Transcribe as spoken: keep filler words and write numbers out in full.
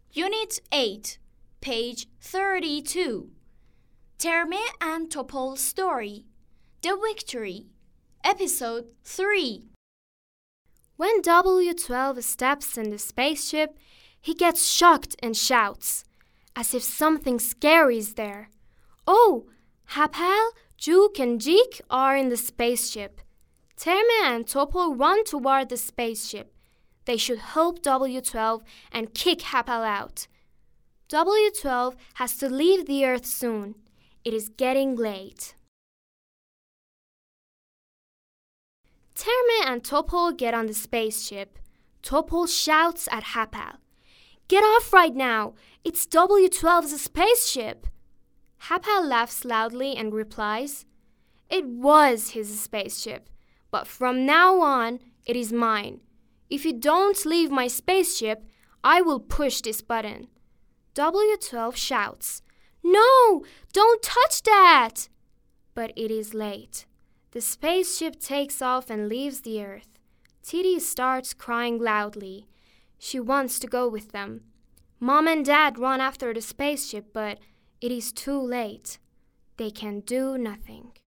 Unit eight, page thirty-two. Terme and Topol's Story, The Victory, Episode three. When W twelve steps in the spaceship, he gets shocked and shouts, as if something scary is there. Oh, Hapal, Juke, and Jeek are in the spaceship. Terme and Topol run toward the spaceship. They should help W twelve and kick Hapal out. W twelve has to leave the Earth soon. It is getting late. Terme and Topol get on the spaceship. Topol shouts at Hapal, "Get off right now! It's W twelve's spaceship!" Hapal laughs loudly and replies, "It was his spaceship, but from now on, it is mine. If you don't leave my spaceship, I will push this button." W twelve shouts, "No! Don't touch that!" But it is late. The spaceship takes off and leaves the Earth. Titi starts crying loudly. She wants to go with them. Mom and Dad run after the spaceship, but it is too late. They can do nothing.